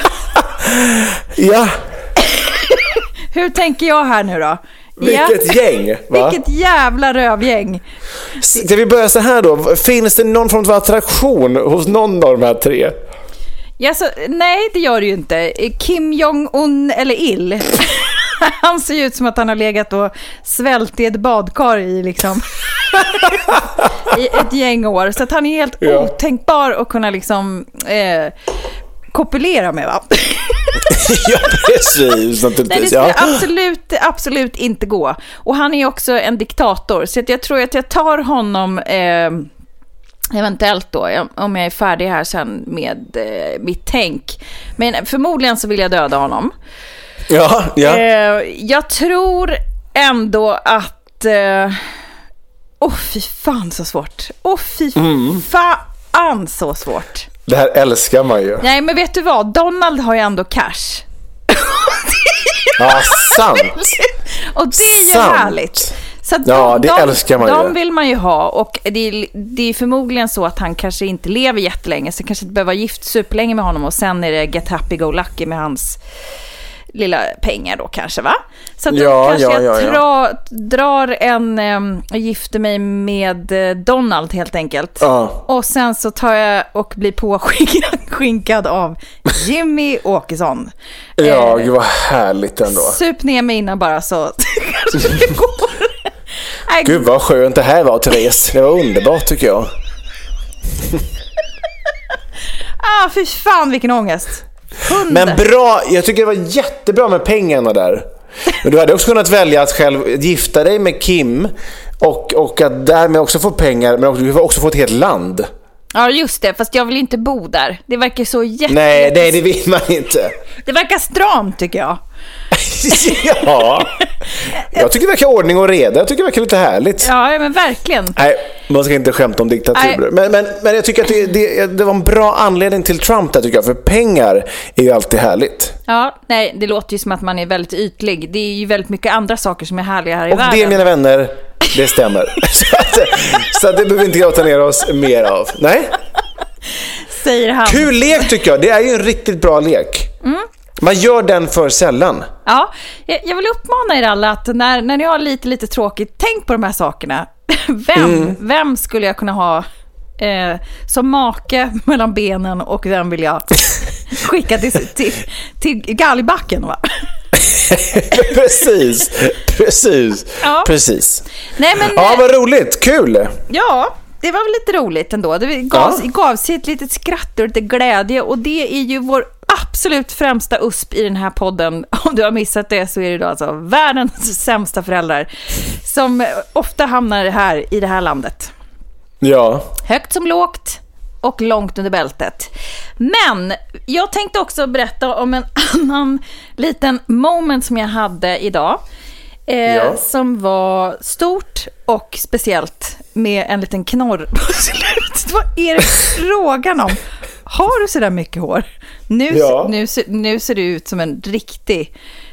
Ja. Hur tänker jag här nu då? Vilket ja. gäng, va? Vilket jävla rövgäng. Ska vi börja så här då? Finns det någon form av attraktion hos någon av de här tre? Ja, så, nej, det gör det ju inte. Kim Jong-un eller Il. Han ser ju ut som att han har legat och svält i ett badkar i liksom i ett gäng år. Så att han är helt ja. otänkbar att kunna liksom eh, kopulera med, va? Ja, precis. Nej, det skulle ja. absolut, absolut inte gå. Och han är också en diktator. Så att jag tror att jag tar honom eh, eventuellt då, om jag är färdig här sen med eh, mitt tänk. Men förmodligen så vill jag döda honom. Ja, ja. Eh, jag tror ändå att eh, åh, fy fan så svårt. Åh, fy mm. fan så svårt. Det här älskar man ju. Nej, men vet du vad? Donald har ju ändå cash. Ja, sant. Och det är ju sant. härligt. Så att ja, de, det de, älskar man ju. De vill man ju ha. Och det är, det är förmodligen så att han kanske inte lever jättelänge. Så kanske inte behöver vara gift superlänge med honom. Och sen är det get happy go lucky med hans lilla pengar då kanske, va? Så att då ja, kanske ja, jag ja, dra, drar en um, och gifter mig med uh, Donald helt enkelt. Ja. Och sen så tar jag och blir påskinkad av Jimmy Åkesson. Ja, eh, gud vad härligt ändå. Sup ner mig innan bara så kanske det går. Nej, gud vad skönt det här var, Therese. Det var underbart tycker jag. ah, fy fan vilken ångest. Hundar. Men bra, jag tycker det var jättebra med pengarna där. Men du hade också kunnat välja att själv gifta dig med Kim och, och att därmed också få pengar, men du får också få ett helt land. Ja just det, fast jag vill inte bo där. Det verkar så jätte... Nej, nej det vill man inte. Det verkar stramt tycker jag. Ja, jag tycker det verkar ordning och reda. Jag tycker det verkar lite härligt. Ja, men verkligen. Nej, man ska inte skämta om diktaturer. Men, men, men jag tycker att det, det, det var en bra anledning till Trump där tycker jag. För pengar är ju alltid härligt. Ja, nej, det låter ju som att man är väldigt ytlig. Det är ju väldigt mycket andra saker som är härliga här i och världen. Och det, mina vänner, det stämmer. så, att, så att det behöver inte jag ta ner oss mer av. Nej? Säger han. Kul lek tycker jag. Det är ju en riktigt bra lek. Mm. Man gör den för sällan. Ja, jag vill uppmana er alla att när, när ni har lite, lite tråkigt, tänk på de här sakerna. Vem, mm. vem skulle jag kunna ha eh, som make mellan benen och vem vill jag skicka till, till, till galgbacken, va? precis, precis, ja. precis. Nej, men, ja, vad roligt, kul. Ja, det var väl lite roligt ändå. Det gav, ja. gav sig ett litet skratt och lite glädje. Och det är ju vår absolut främsta usp i den här podden. Om du har missat det så är det då alltså världens sämsta föräldrar som ofta hamnar här i det här landet. Ja. Högt som lågt och långt under bältet. Men jag tänkte också berätta om en annan liten moment som jag hade idag. Eh, ja. Som var stort och speciellt med en liten knorr på slutet. Vad är det frågan om? Har du så där mycket hår? Nu, ja. nu, nu ser du ut som en riktig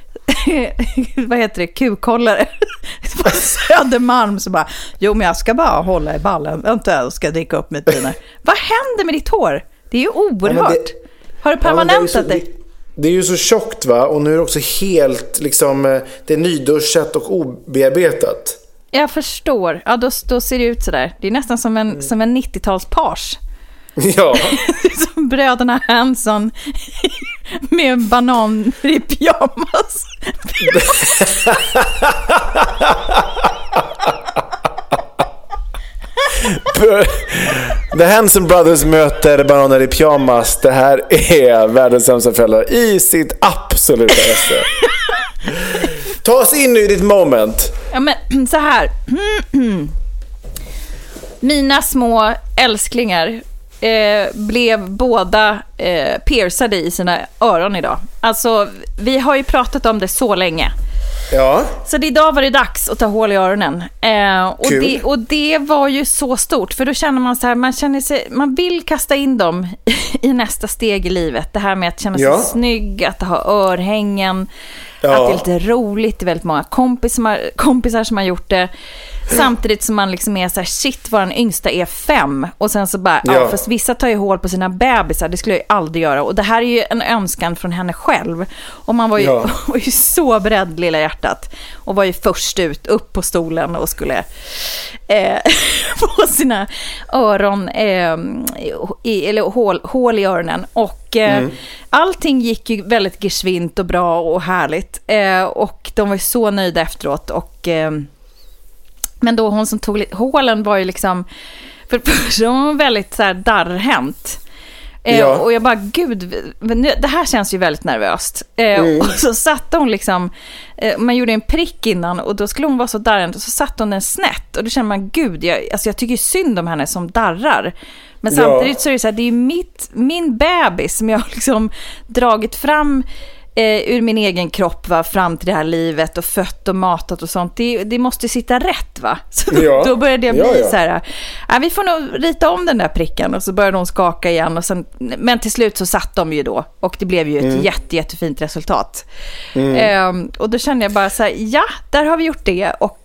vad heter det? Kukhållare. På Södermalm så bara, jo men jag ska bara hålla i ballen. Vänta, jag ska dricka upp mitt vin. Vad händer med ditt hår? Det är ju oerhört. Ja, det, har du permanentat ja, det? Det är ju så tjockt va? Och nu är det också helt liksom, det är nyduschat och obearbetat. Jag förstår. Ja, då, då ser det ut så där. Det är nästan som en, mm. som en nittiotalspars. Ja. Som bröderna Hanson med en banan i pyjamas. The Hanson Brothers möter bananer i pyjamas. Det här är världens sämsta föräldrar i sitt absoluta esse. Ta oss in nu i ditt moment. Ja men så här. Mina små älsklingar eh, blev båda eh, piercade i sina öron idag. Alltså vi har ju pratat om det så länge. Ja. Så det, idag var det dags att ta hål i öronen. Eh, och, det, och det var ju så stort. För då känner man så här, man känner sig, man vill kasta in dem i nästa steg i livet. Det här med att känna sig ja. snygg, att ha örhängen, ja. att det är lite roligt. Det är väldigt många kompisar, kompisar som har gjort det. Samtidigt som man liksom är så här, shit, våran yngsta är fem. Och sen så bara, ja. ja, fast vissa tar ju hål på sina bebisar. Det skulle jag ju aldrig göra. Och det här är ju en önskan från henne själv. Och man var ju, ja. var ju så beredd, lilla hjärtat. Och var ju först ut, upp på stolen och skulle eh, få sina öron eh, i, eller hål, hål i öronen. Och eh, mm. allting gick ju väldigt gesvint och bra och härligt. Eh, och de var ju så nöjda efteråt. Och eh, men då hon som tog hålen var ju liksom, för hon var väldigt så här darrhänt. Eh, ja. Och jag bara, gud, det här känns ju väldigt nervöst. Eh, mm. Och så satte hon liksom, eh, man gjorde en prick innan och då skulle hon vara så darrhänt och så satte hon den snett. Och då känner man, gud, jag, alltså jag tycker synd om henne som darrar. Men samtidigt ja. så är det så här, det är mitt, min bebis som jag har liksom dragit fram Eh, ur min egen kropp va, fram till det här livet och fött och matat och sånt. Det, det måste sitta rätt va. Så ja. då började det bli ja, ja. så här, äh, vi får nog rita om den där pricken och så började de skaka igen och sen, men till slut så satt de ju då och det blev ju ett mm. jätte, jättefint resultat. Mm. Eh, och då kände jag bara så här, ja, där har vi gjort det och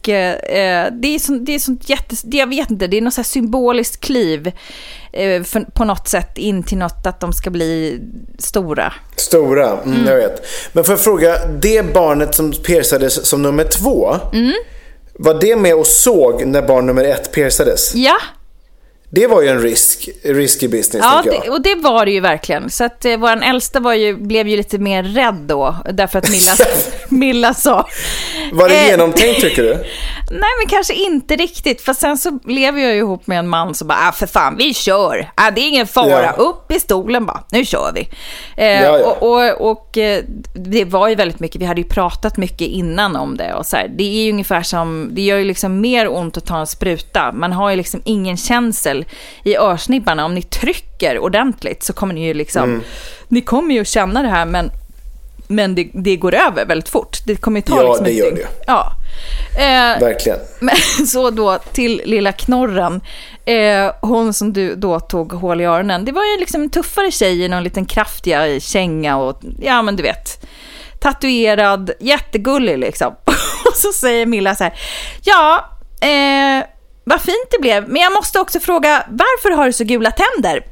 Och eh, det är sånt, det är sånt jätte, det, jag vet inte, det är något så här symboliskt kliv eh, för, på något sätt in till något att de ska bli stora. Stora, mm, mm. jag vet. Men får jag fråga, det barnet som piercades som nummer två, mm. var det med och såg när barn nummer ett piercades? Ja. Det var ju en risk, risky business, ja, tycker jag. Det, och det var det ju verkligen. Så att eh, våran äldsta var ju, blev ju lite mer rädd då. Därför att Milla, Milla sa... Var det eh, genomtänkt, tycker du? Nej, men kanske inte riktigt. För sen så lever jag ju ihop med en man som bara, ah, för fan, vi kör. Ah, det är ingen fara. Ja. Upp i stolen bara, nu kör vi. Eh, ja, ja. Och, och, och eh, det var ju väldigt mycket, vi hade ju pratat mycket innan om det. Och så här, det är ju ungefär som, det gör ju liksom mer ont att ta en spruta. Man har ju liksom ingen känsel i örsnibbarna. Om ni trycker ordentligt så kommer ni ju liksom mm. ni kommer ju känna det här, men men det, det går över väldigt fort. Det kommer ju ta ja, liksom det gör det. Ja. Eh, Verkligen. Men så då till lilla Knorren, eh, hon som du då tog hål i öronen. Det var ju liksom en tuffare tjej i någon liten kraftiga känga och ja, men du vet, tatuerad, jättegullig liksom. Och så säger Milla så här: ja, eh vad fint det blev. Men jag måste också fråga, varför har du så gula tänder?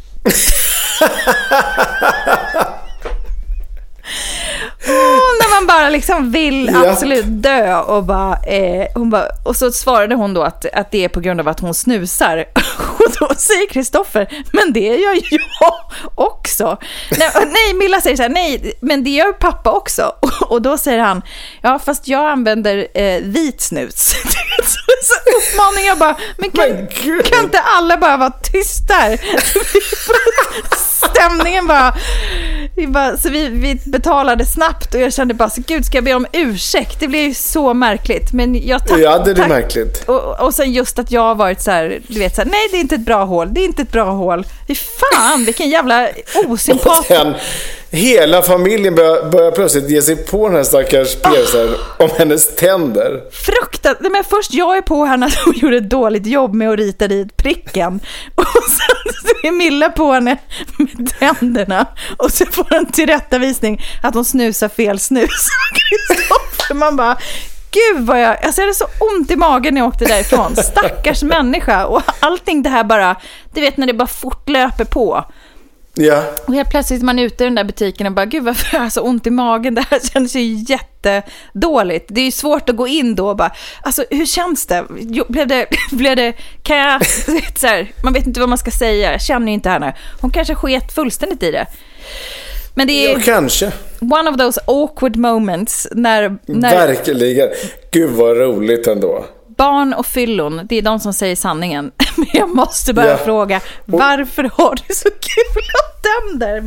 Oh, när man bara liksom vill absolut dö och bara, eh, hon bara, och så svarade hon då att, att det är på grund av att hon snusar. Och då säger Kristoffer, men det gör jag också. Nej, nej, Milla säger så här, nej, men det gör pappa också. Och, och då säger han, ja, fast jag använder eh, vit snus. Så uppmaning, jag bara, men kan, men kan inte alla bara vara tysta här? Stämningen bara, vi bara så vi, vi betalade snabbt och jag kände bara, så gud, ska jag be om ursäkt? Det blev ju så märkligt. Men jag tack, ja, det är tack. Märkligt. Och, och sen just att jag har varit så här, du vet så här, nej, det är inte ett bra hål. Det är inte ett bra hål. Fy fan, vilken jävla osympatisk. Och sen hela familjen börjar, börjar plötsligt ge sig på den här stackars piercern oh. om hennes tänder. Fruktat. Men först jag är på henne att hon gjorde ett dåligt jobb med att rita dit pricken. Och sen så är Milla på henne med tänderna. Och så får en tillrättavisning att hon snusar fel snus. Kristoffer, man bara, gud vad jag, alltså jag hade så ont i magen när jag åkte därifrån. Stackars människa. Och allting det här bara, du vet när det bara fortlöper på. Ja. Och helt plötsligt är man ute i den där butiken och bara, gud varför har jag så ont i magen? Det här känns ju jättedåligt. Det är ju svårt att gå in då och bara, alltså hur känns det? Blev det, blev det kan jag, så här, man vet inte vad man ska säga. Jag känner ju inte henne. Hon kanske sket fullständigt i det. Men det är ja, kanske one of those awkward moments när, när verkligen, gud vad roligt ändå. Barn och fyllon, det är de som säger sanningen. Men jag måste bara ja. fråga, varför har du så kula tänder?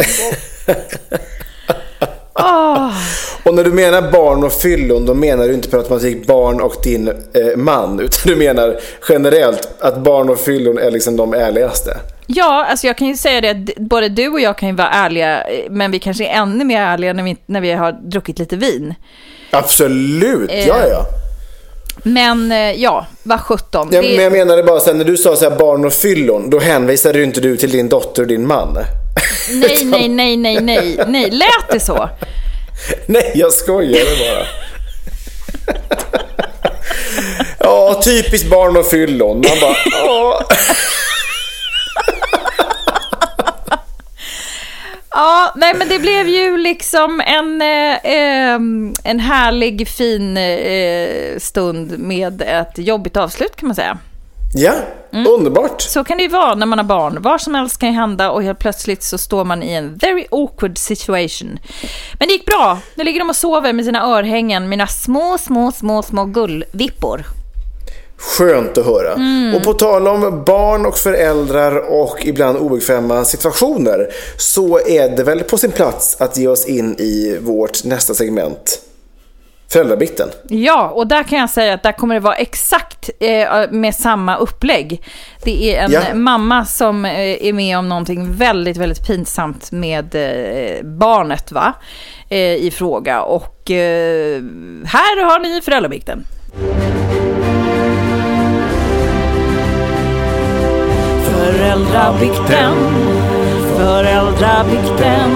Oh. Och när du menar barn och fyllon, då menar du inte per automatik barn och din eh, man, utan du menar generellt att barn och fyllon är liksom de ärligaste. Ja, alltså jag kan ju säga det att både du och jag kan ju vara ärliga, men vi kanske är ännu mer ärliga när vi, när vi har druckit lite vin. Absolut, eh. ja ja. Men ja, var sjutton. Ja, det... Men jag menade bara sen när du sa så här barn och fyllon, då hänvisade du inte du till din dotter och din man. Nej, nej, nej, nej, nej, nej, lät det så? Nej, jag skojar bara. Ja, typiskt barn och fyllon. Man bara, åh. Ja, nej, men det blev ju liksom en, eh, en härlig, fin eh, stund med ett jobbigt avslut, kan man säga. Ja, mm. Underbart. Så kan det ju vara när man har barn. Vad som helst kan ju hända och helt plötsligt så står man i en very awkward situation. Men det gick bra. Nu ligger de och sover med sina örhängen, mina små, små, små, små gullvippor. Skönt att höra. Mm. Och på tal om barn och föräldrar och ibland obekväma situationer, så är det väl på sin plats att ge oss in i vårt nästa segment, föräldrabikten. Ja, och där kan jag säga att där kommer det vara exakt eh, med samma upplägg. Det är en ja. mamma som eh, är med om någonting väldigt, väldigt pinsamt med eh, barnet va? Eh, i fråga. Och eh, här har ni föräldrabikten. Föräldrabikten, föräldrabikten,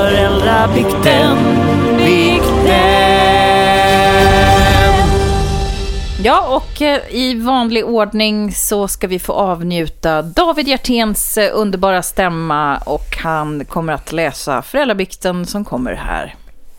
föräldrabikten, bikten. Ja, och i vanlig ordning så ska vi få avnjuta David Hjerténs underbara stämma, och han kommer att läsa Föräldrabikten som kommer här.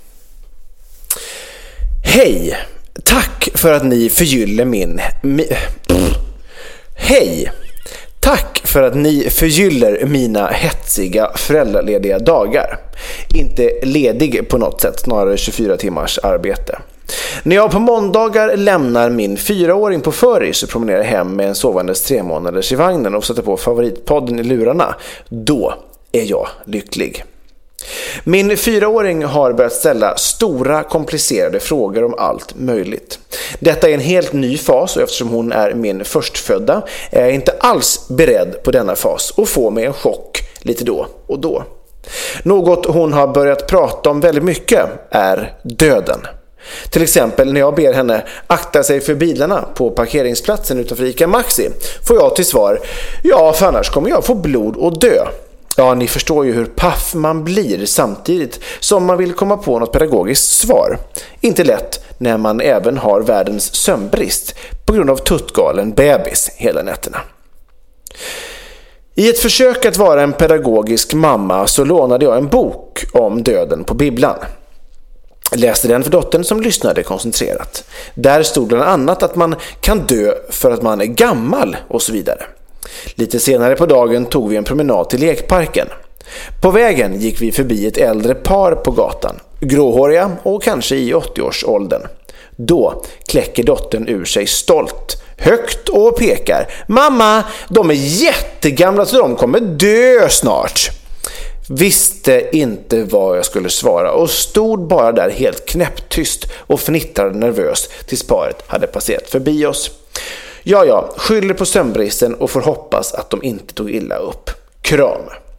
Hej! Tack för att ni förgyller min... Mi, Hej! Tack för att ni förgyller mina hetsiga föräldralediga dagar. Inte ledig på något sätt, snarare tjugofyra timmars arbete. När jag på måndagar lämnar min fyraåring på föris och promenerar hem med en sovandes tre månaders i vagnen och sätter på favoritpodden i lurarna, då är jag lycklig. Min fyraåring har börjat ställa stora komplicerade frågor om allt möjligt. Detta är en helt ny fas, och eftersom hon är min förstfödda är jag inte alls beredd på denna fas och får mig en chock lite då och då. Något hon har börjat prata om väldigt mycket är döden. Till exempel när jag ber henne akta sig för bilarna på parkeringsplatsen utanför Ica Maxi får jag till svar: ja, för annars kommer jag få blod och dö. Ja, ni förstår ju hur paff man blir samtidigt som man vill komma på något pedagogiskt svar. Inte lätt när man även har världens sömnbrist på grund av tuttgalen bebis hela nätterna. I ett försök att vara en pedagogisk mamma så lånade jag en bok om döden på bibblan. Läste den för dottern som lyssnade koncentrerat. Där stod bland annat att man kan dö för att man är gammal och så vidare. Lite senare på dagen tog vi en promenad till lekparken. På vägen gick vi förbi ett äldre par på gatan, gråhåriga och kanske i åttioårsåldern. Då kläcker dottern ur sig stolt, högt, och pekar: mamma, de är jättegamla så de kommer dö snart. Visste inte vad jag skulle svara och stod bara där helt knäpptyst och fnittrade nervöst tills paret hade passerat förbi oss. Ja, ja, skyller på sömnbristen och får hoppas att de inte tog illa upp. Kram.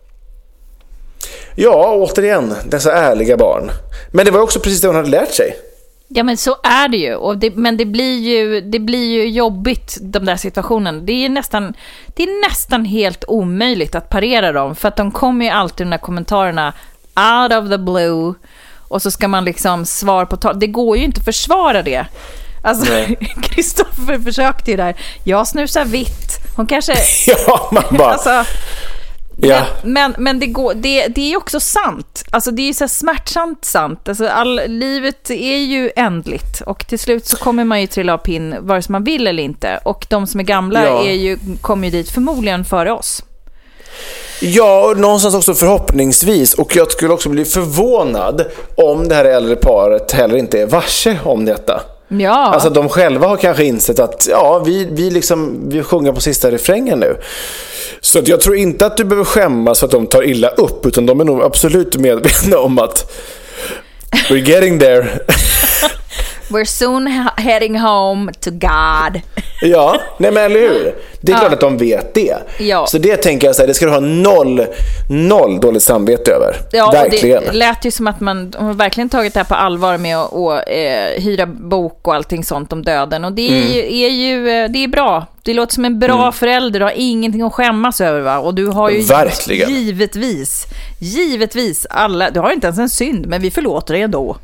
Ja, återigen, dessa ärliga barn. Men det var också precis det hon hade lärt sig. Ja, men så är det ju. Och det, men det blir ju, det blir ju jobbigt, de där situationerna. Det är nästan, det är nästan helt omöjligt att parera dem. För att de kommer ju alltid, de där kommentarerna, out of the blue. Och så ska man liksom svar på tal. Det går ju inte att försvara det. Alltså, Kristoffer försökte ju där. Jag snusar vitt. Hon kanske... Ja, man bara... Alltså, ja. Men, men, men det, går, det, det är också sant. Alltså, det är ju så smärtsamt sant. Alltså, all, livet är ju ändligt. Och till slut så kommer man ju trilla av pinn vare sig man vill eller inte. Och de som är gamla ja. är ju, kommer ju dit förmodligen före oss. Ja, och någonstans också förhoppningsvis. Och jag skulle också bli förvånad om det här äldre paret heller inte är varse om detta. Ja. Alltså de själva har kanske insett att ja, vi, vi, liksom, vi sjunger på sista refrängen nu. Så att jag tror inte att du behöver skämmas för att de tar illa upp, utan de är nog absolut medvetna om att we're getting there. We're soon heading home to God. Ja, nej men eller hur? Det är ja. klart att de vet det. Ja. Så det tänker jag så här, det ska du ha noll, noll dåligt samvete över. Ja, verkligen. Det lät ju som att man de har verkligen tagit det här på allvar med att och, eh, hyra bok och allting sånt om döden. Och det är, mm. ju, är ju det är bra. Det låter som en bra mm. förälder. Du har ingenting att skämmas över, va? Och du har ju verkligen. givetvis, givetvis alla, du har inte ens en synd, men vi förlåter dig ändå.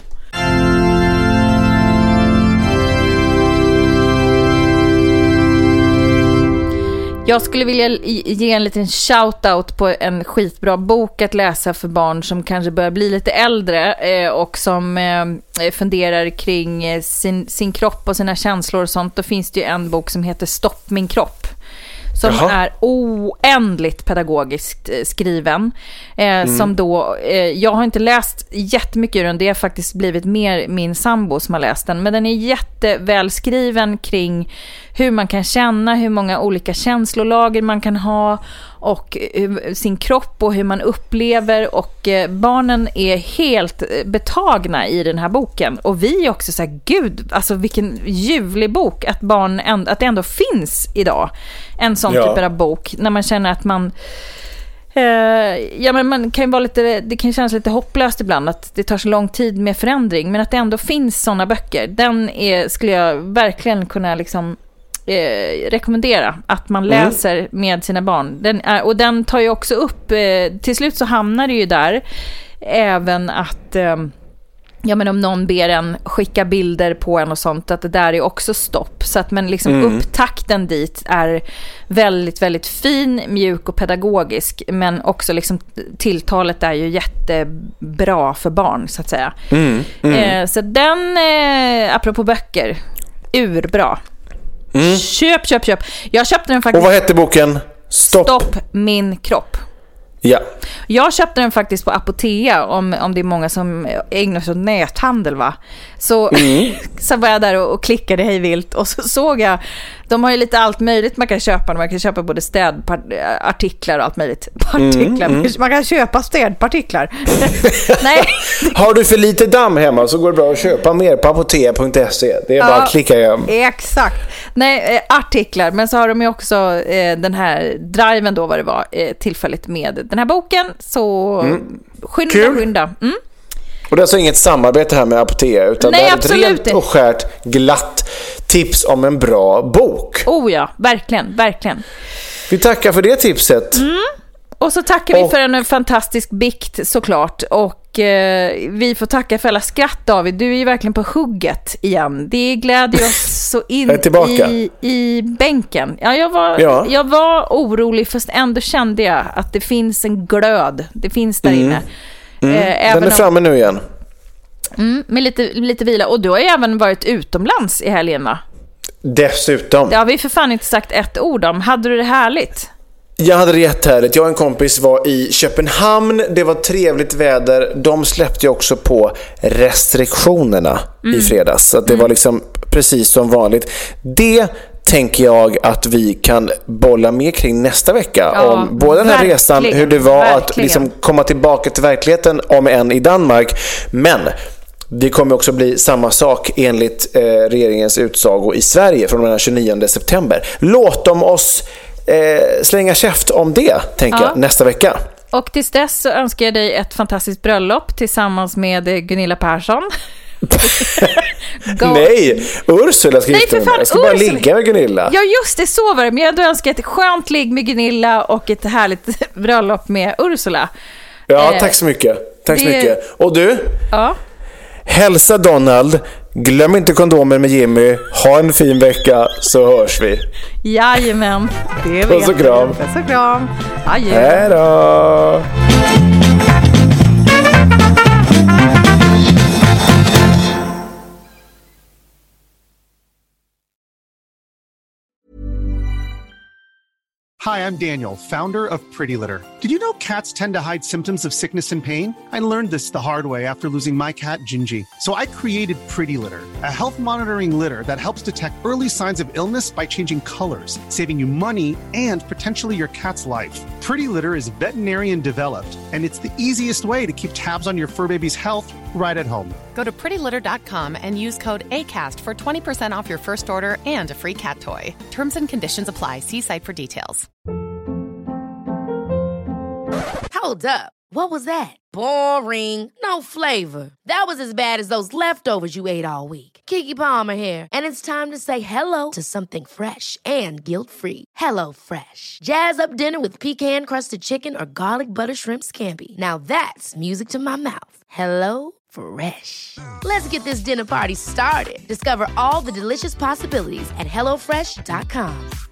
Jag skulle vilja ge en liten shoutout på en skitbra bok att läsa för barn som kanske börjar bli lite äldre eh, och som eh, funderar kring sin, sin kropp och sina känslor och sånt. Då finns det ju en bok som heter Stopp min kropp, som Jaha. är oändligt pedagogiskt skriven. Eh, mm. Som då, eh, jag har inte läst jättemycket ur den, det har faktiskt blivit mer min sambo som har läst den. Men den är jättevälskriven kring hur man kan känna, hur många olika känslolager man kan ha och uh, sin kropp och hur man upplever. Och uh, barnen är helt betagna i den här boken. Och vi är också så här, gud, alltså vilken ljuvlig bok att, barn änd- att det ändå finns idag. En sån ja. typ av bok när man känner att man uh, ja, men man kan ju vara lite, det kan kännas lite hopplöst ibland att det tar så lång tid med förändring, men att det ändå finns såna böcker, den är, skulle jag verkligen kunna liksom Eh, rekommendera att man läser mm. med sina barn. Den är, och den tar ju också upp eh, till slut så hamnar det ju där även att eh, ja, men om någon ber en skicka bilder på en och sånt, att det där är också stopp. Så att men liksom mm. upptakten dit är väldigt, väldigt fin, mjuk och pedagogisk. Men också liksom tilltalet är ju jättebra för barn, så att säga. Mm. Mm. Eh, så den, eh, apropå böcker, urbra. Mm. Köp, köp, köp. Jag köpte den faktiskt. Och vad hette boken? Stopp. Stopp min kropp. Ja. Jag köpte den faktiskt på Apotea, om, om det är många som ägnar sig åt näthandel, va? Så, mm. så var jag där och, och klickade hej vilt, och så såg jag, de har ju lite allt möjligt man kan köpa. Man kan köpa både städartiklar och allt möjligt. Partiklar. Mm, mm. Man kan köpa städpartiklar. Nej. Har du för lite damm hemma så går det bra att köpa mer på apotea punkt se. Det är ja, bara att klicka hem. Exakt. Nej, artiklar. Men så har de ju också eh, den här driven då, vad det var, eh, tillfälligt med den här boken. Så mm. skynda, Kul. skynda. Mm. Och det är alltså inget samarbete här med Apotea, utan Nej, det är ett rent och skärt glatt tips om en bra bok. Oh ja, verkligen, verkligen. Vi tackar för det tipset. Mm. Och så tackar och... vi för en fantastisk bikt, såklart. Och eh, vi får tacka för alla skratt, David. Du är ju verkligen på hugget igen. Det glädjer oss så in i, i bänken. Ja, jag, var, ja. jag var orolig, fast ändå kände jag att det finns en glöd. Det finns där mm. inne. Mm. Eh, Den är framme om... nu igen. Mm, med lite, lite vila. Och du har ju även varit utomlands i helgen, va? Dessutom. Det har vi för fan inte sagt ett ord om. Hade du det härligt? Jag hade det jättehärligt. Jag och en kompis var i Köpenhamn. Det var trevligt väder. De släppte ju också på restriktionerna mm. i fredags. Så att det mm. var liksom precis som vanligt. Det tänker jag att vi kan bolla med kring nästa vecka. Ja, om både den här resan, hur det var verkligen. Att liksom komma tillbaka till verkligheten, om än i Danmark. Men det kommer också bli samma sak enligt eh, regeringens utsago i Sverige från den tjugonionde september. Låt dem oss eh, slänga käft om det, tänker ja. jag, nästa vecka. Och tills dess så önskar jag dig ett fantastiskt bröllop tillsammans med Gunilla Persson. Nej, Ursula ska gifta mig. Jag ska bara Ursula. ligga med Gunilla. Ja, just det, så var det. Men jag önskar ett skönt ligg med Gunilla och ett härligt bröllop med Ursula. Ja, tack så mycket. Tack det... så mycket. Och du? Ja. Hälsa Donald. Glöm inte kondomer med Jimmy. Ha en fin vecka, så hörs vi. Jajamän. Det Puss och kram. Puss och kram. Adjö. Hej då. Hi, I'm Daniel, founder of Pretty Litter. Did you know cats tend to hide symptoms of sickness and pain? I learned this the hard way after losing my cat, Gingy. So I created Pretty Litter, a health monitoring litter that helps detect early signs of illness by changing colors, saving you money and potentially your cat's life. Pretty Litter is veterinarian developed, and it's the easiest way to keep tabs on your fur baby's health right at home. Go to pretty litter dot com and use code ACAST for twenty percent off your first order and a free cat toy. Terms and conditions apply. See site for details. Hold up. What was that? Boring. No flavor. That was as bad as those leftovers you ate all week. Keke Palmer here, and it's time to say hello to something fresh and guilt-free. Hello Fresh. Jazz up dinner with pecan-crusted chicken or garlic butter shrimp scampi. Now that's music to my mouth. Hello Fresh. Let's get this dinner party started. Discover all the delicious possibilities at hello fresh dot com.